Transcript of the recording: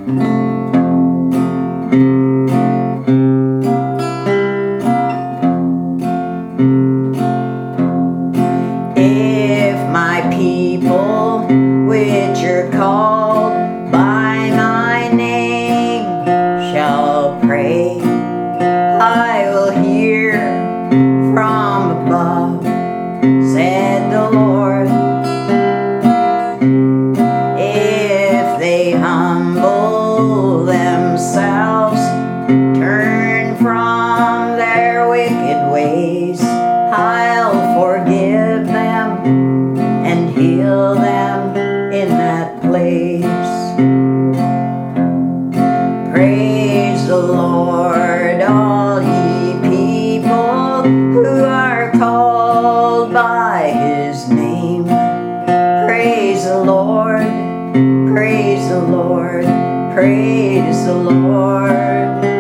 If my people, which are called by my name, shall pray, I will hear from above, said the Lord. If they humble themselves, turn from their wicked ways, I'll forgive them and heal them in that place. Praise the Lord, all ye people who are called by his name. Praise the Lord, praise the Lord, praise the Lord.